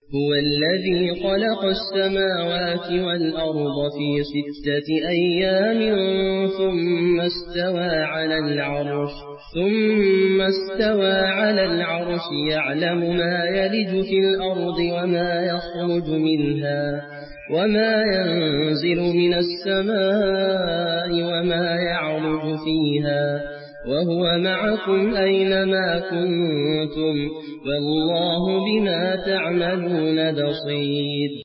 هو الذي خلق السماوات والأرض في 6 أيام ثم استوى على العرش يعلم ما يلج في الأرض وما يخرج منها وما ينزل من السماء وما يعرج فيها وهو معكم أينما كنتم والله بما تعملون بصير.